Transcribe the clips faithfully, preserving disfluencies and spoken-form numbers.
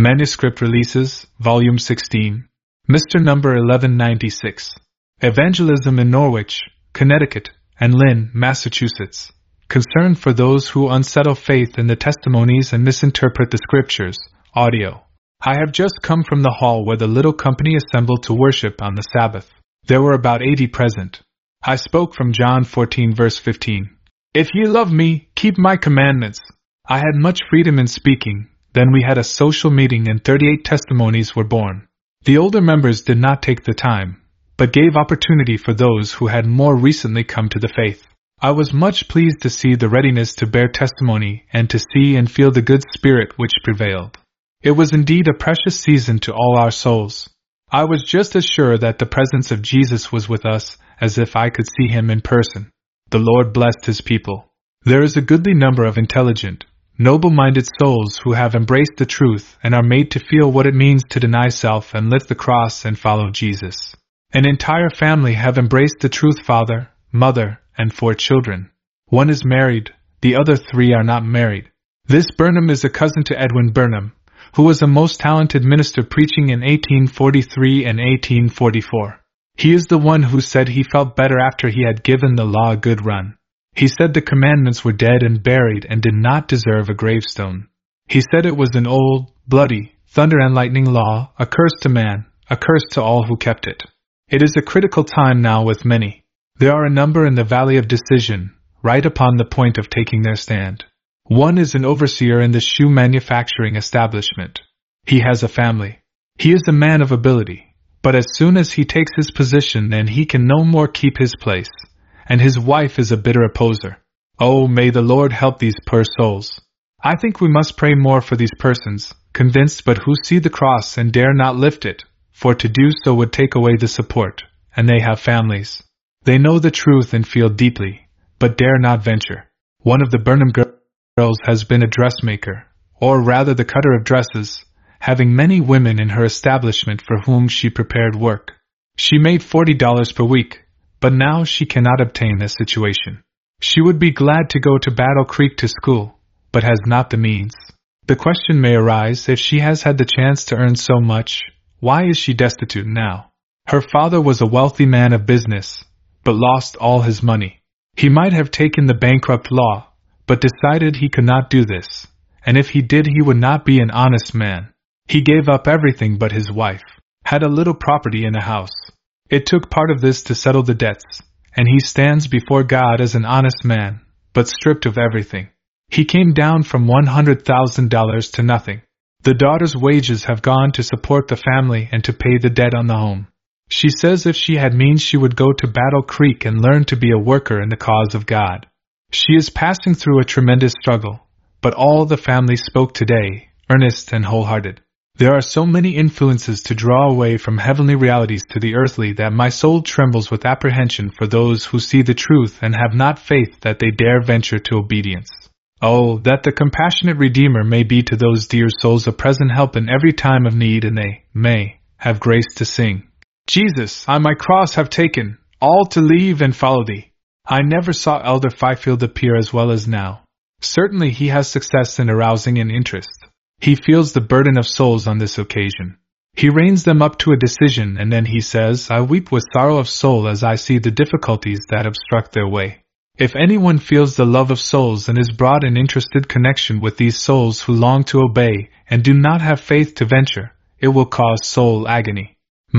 Manuscript Releases, Volume sixteen. Mister Number eleven ninety-six. Evangelism in Norwich, Connecticut, and Lynn, Massachusetts. Concern for those who unsettle faith in the testimonies and misinterpret the scriptures. Audio. I have just come from the hall where the little company assembled to worship on the Sabbath. There were about eighty present. I spoke from John fourteen verse fifteen. If ye love me, keep my commandments. I had much freedom in speaking. Then we had a social meeting and thirty-eight testimonies were born. The older members did not take the time, but gave opportunity for those who had more recently come to the faith. I was much pleased to see the readiness to bear testimony and to see and feel the good spirit which prevailed. It was indeed a precious season to all our souls. I was just as sure that the presence of Jesus was with us as if I could see him in person. The Lord blessed his people. There is a goodly number of intelligent, noble-minded souls who have embraced the truth and are made to feel what it means to deny self and lift the cross and follow Jesus. An entire family have embraced the truth, father, mother, and four children. One is married, the other three are not married. This Burnham is a cousin to Edwin Burnham, who was a most talented minister preaching in eighteen forty-three and eighteen forty-four. He is the one who said he felt better after he had given the law a good run. He said the commandments were dead and buried and did not deserve a gravestone. He said it was an old, bloody, thunder and lightning law, a curse to man, a curse to all who kept it. It is a critical time now with many. There are a number in the valley of decision, right upon the point of taking their stand. One is an overseer in the shoe manufacturing establishment. He has a family. He is a man of ability, but as soon as he takes his position then he can no more keep his place, and his wife is a bitter opposer. Oh, may the Lord help these poor souls. I think we must pray more for these persons, convinced but who see the cross and dare not lift it, for to do so would take away the support, and they have families. They know the truth and feel deeply, but dare not venture. One of the Burnham girls has been a dressmaker, or rather the cutter of dresses, having many women in her establishment for whom she prepared work. She made forty dollars per week, but now she cannot obtain a situation. She would be glad to go to Battle Creek to school, but has not the means. The question may arise, if she has had the chance to earn so much, why is she destitute now? Her father was a wealthy man of business, but lost all his money. He might have taken the bankrupt law, but decided he could not do this, and if he did he would not be an honest man. He gave up everything but his wife, had a little property in a house. It took part of this to settle the debts, and he stands before God as an honest man, but stripped of everything. He came down from one hundred thousand dollars to nothing. The daughter's wages have gone to support the family and to pay the debt on the home. She says if she had means she would go to Battle Creek and learn to be a worker in the cause of God. She is passing through a tremendous struggle, but all the family spoke today, earnest and wholehearted. There are so many influences to draw away from heavenly realities to the earthly that my soul trembles with apprehension for those who see the truth and have not faith that they dare venture to obedience. Oh, that the compassionate Redeemer may be to those dear souls a present help in every time of need, and they may have grace to sing, Jesus, I my cross have taken, all to leave and follow thee. I never saw Elder Fifield appear as well as now. Certainly he has success in arousing an interest. He feels the burden of souls on this occasion. He reins them up to a decision, and then he says, I weep with sorrow of soul as I see the difficulties that obstruct their way. If anyone feels the love of souls and is brought in interested connection with these souls who long to obey and do not have faith to venture, it will cause soul agony.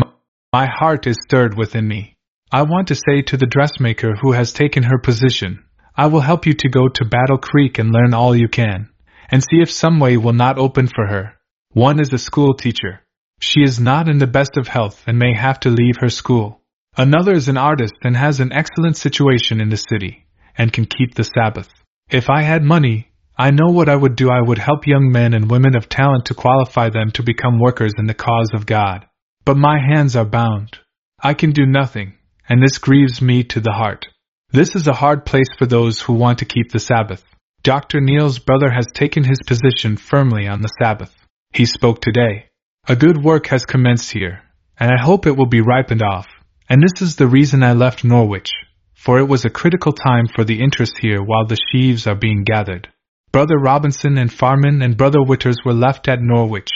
My heart is stirred within me. I want to say to the dressmaker who has taken her position, I will help you to go to Battle Creek and learn all you can, and see if some way will not open for her. One is a school teacher. She is not in the best of health and may have to leave her school. Another is an artist and has an excellent situation in the city, and can keep the Sabbath. If I had money, I know what I would do. I would help young men and women of talent to qualify them to become workers in the cause of God. But my hands are bound. I can do nothing, and this grieves me to the heart. This is a hard place for those who want to keep the Sabbath. Doctor Neal's brother has taken his position firmly on the Sabbath. He spoke today. A good work has commenced here, and I hope it will be ripened off, and this is the reason I left Norwich, for it was a critical time for the interest here while the sheaves are being gathered. Brother Robinson and Farman and Brother Witters were left at Norwich.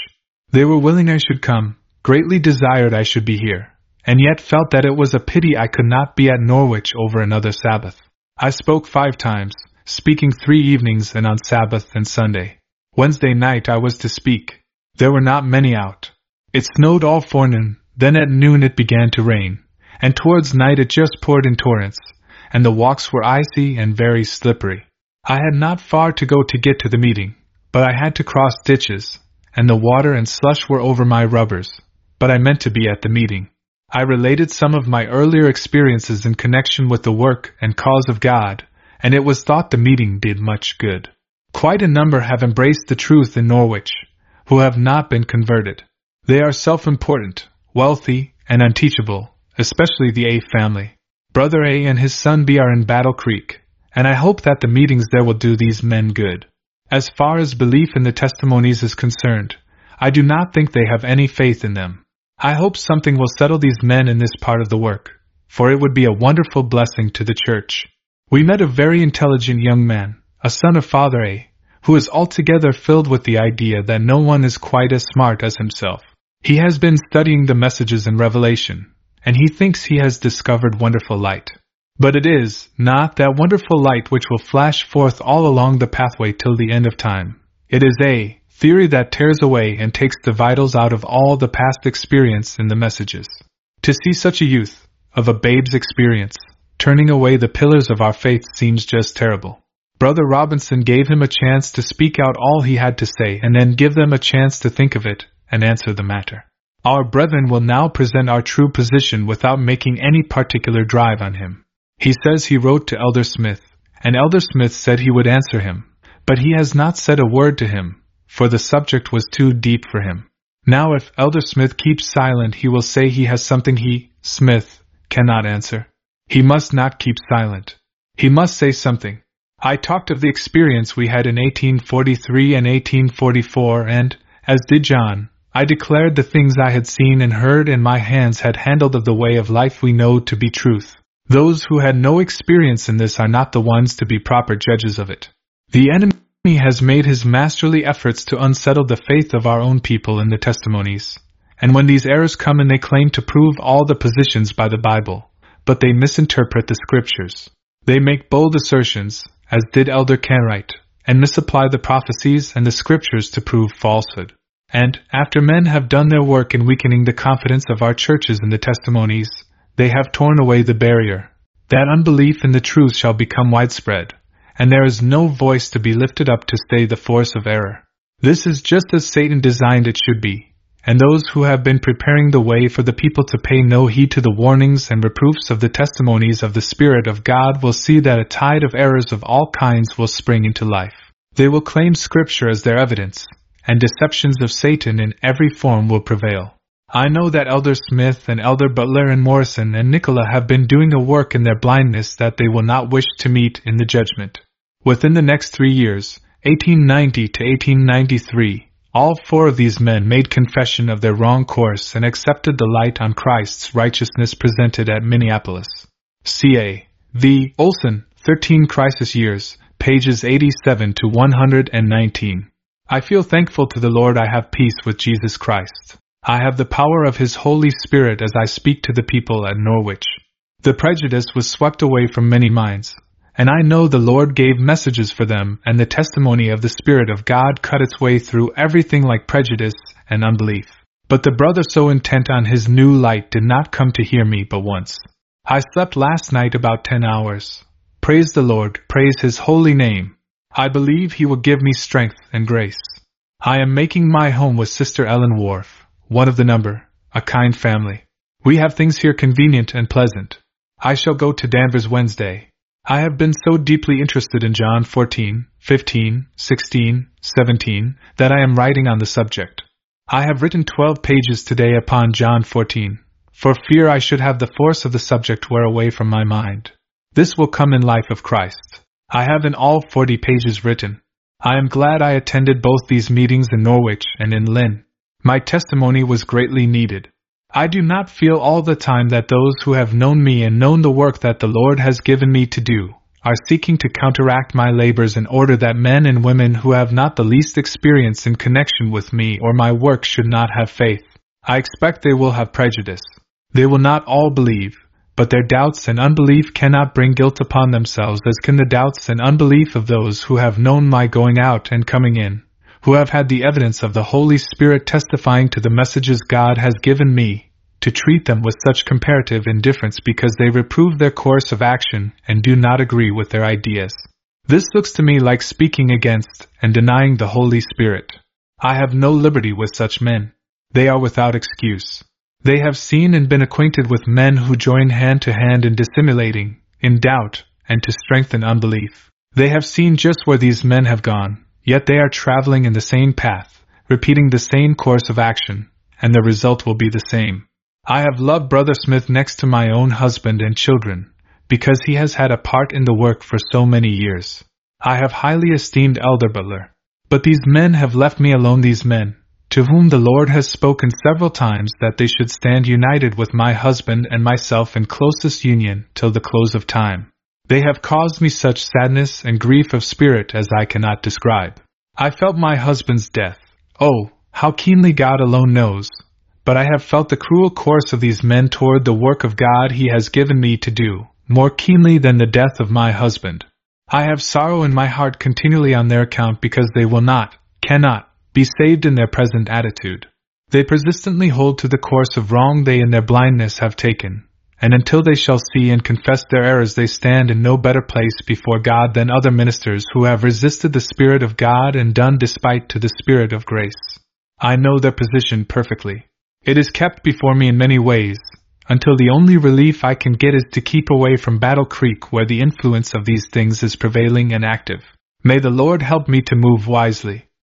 They were willing I should come, greatly desired I should be here, and yet felt that it was a pity I could not be at Norwich over another Sabbath. I spoke five times, speaking three evenings and on Sabbath and Sunday. Wednesday night I was to speak. There were not many out. It snowed all forenoon, then at noon it began to rain, and towards night it just poured in torrents, and the walks were icy and very slippery. I had not far to go to get to the meeting, but I had to cross ditches, and the water and slush were over my rubbers, but I meant to be at the meeting. I related some of my earlier experiences in connection with the work and cause of God, and it was thought the meeting did much good. Quite a number have embraced the truth in Norwich, who have not been converted. They are self-important, wealthy, and unteachable, especially the A family. Brother A and his son B are in Battle Creek, and I hope that the meetings there will do these men good. As far as belief in the testimonies is concerned, I do not think they have any faith in them. I hope something will settle these men in this part of the work, for it would be a wonderful blessing to the church. We met a very intelligent young man, a son of Father A, who is altogether filled with the idea that no one is quite as smart as himself. He has been studying the messages in Revelation, and he thinks he has discovered wonderful light. But it is not that wonderful light which will flash forth all along the pathway till the end of time. It is a theory that tears away and takes the vitals out of all the past experience in the messages. To see such a youth, of a babe's experience, turning away the pillars of our faith seems just terrible. Brother Robinson gave him a chance to speak out all he had to say and then give them a chance to think of it and answer the matter. Our brethren will now present our true position without making any particular drive on him. He says he wrote to Elder Smith, and Elder Smith said he would answer him, but he has not said a word to him, for the subject was too deep for him. Now if Elder Smith keeps silent he will say he has something he, Smith, cannot answer. He must not keep silent. He must say something. I talked of the experience we had in eighteen forty-three and eighteen forty-four and, as did John, I declared the things I had seen and heard and my hands had handled of the way of life we know to be truth. Those who had no experience in this are not the ones to be proper judges of it. The enemy has made his masterly efforts to unsettle the faith of our own people in the testimonies, and when these errors come in they claim to prove all the positions by the Bible, but they misinterpret the Scriptures. They make bold assertions, as did Elder Canright, and misapply the prophecies and the Scriptures to prove falsehood. And, after men have done their work in weakening the confidence of our churches in the testimonies, they have torn away the barrier. That unbelief in the truth shall become widespread, and there is no voice to be lifted up to stay the force of error. This is just as Satan designed it should be, and those who have been preparing the way for the people to pay no heed to the warnings and reproofs of the testimonies of the Spirit of God will see that a tide of errors of all kinds will spring into life. They will claim Scripture as their evidence, and deceptions of Satan in every form will prevail. I know that Elder Smith and Elder Butler and Morrison and Nicola have been doing a work in their blindness that they will not wish to meet in the judgment. Within the next three years, eighteen ninety to eighteen ninety-three, all four of these men made confession of their wrong course and accepted the light on Christ's righteousness presented at Minneapolis. C A V. Olson, thirteen Crisis Years, pages eighty-seven to one hundred nineteen. I feel thankful to the Lord I have peace with Jesus Christ. I have the power of His Holy Spirit as I speak to the people at Norwich. The prejudice was swept away from many minds, and I know the Lord gave messages for them, and the testimony of the Spirit of God cut its way through everything like prejudice and unbelief. But the brother so intent on his new light did not come to hear me but once. I slept last night about ten hours. Praise the Lord, praise His holy name. I believe He will give me strength and grace. I am making my home with Sister Ellen Wharf, one of the number, a kind family. We have things here convenient and pleasant. I shall go to Danvers Wednesday. I have been so deeply interested in John fourteen, fifteen, sixteen, seventeen, that I am writing on the subject. I have written twelve pages today upon John fourteen, for fear I should have the force of the subject wear away from my mind. This will come in Life of Christ. I have in all forty pages written. I am glad I attended both these meetings in Norwich and in Lynn. My testimony was greatly needed. I do not feel all the time that those who have known me and known the work that the Lord has given me to do are seeking to counteract my labors in order that men and women who have not the least experience in connection with me or my work should not have faith. I expect they will have prejudice. They will not all believe, but their doubts and unbelief cannot bring guilt upon themselves as can the doubts and unbelief of those who have known my going out and coming in, who have had the evidence of the Holy Spirit testifying to the messages God has given me, to treat them with such comparative indifference because they reprove their course of action and do not agree with their ideas. This looks to me like speaking against and denying the Holy Spirit. I have no liberty with such men. They are without excuse. They have seen and been acquainted with men who join hand to hand in dissimulating, in doubt, and to strengthen unbelief. They have seen just where these men have gone, yet they are traveling in the same path, repeating the same course of action, and the result will be the same. I have loved Brother Smith next to my own husband and children, because he has had a part in the work for so many years. I have highly esteemed Elder Butler. But these men have left me alone, these men, to whom the Lord has spoken several times that they should stand united with my husband and myself in closest union till the close of time. They have caused me such sadness and grief of spirit as I cannot describe. I felt my husband's death. Oh, how keenly God alone knows. But I have felt the cruel course of these men toward the work of God He has given me to do, more keenly than the death of my husband. I have sorrow in my heart continually on their account because they will not, cannot, be saved in their present attitude. They persistently hold to the course of wrong they in their blindness have taken, and until they shall see and confess their errors they stand in no better place before God than other ministers who have resisted the Spirit of God and done despite to the Spirit of grace. I know their position perfectly. It is kept before me in many ways, until the only relief I can get is to keep away from Battle Creek where the influence of these things is prevailing and active. May the Lord help me to move wisely.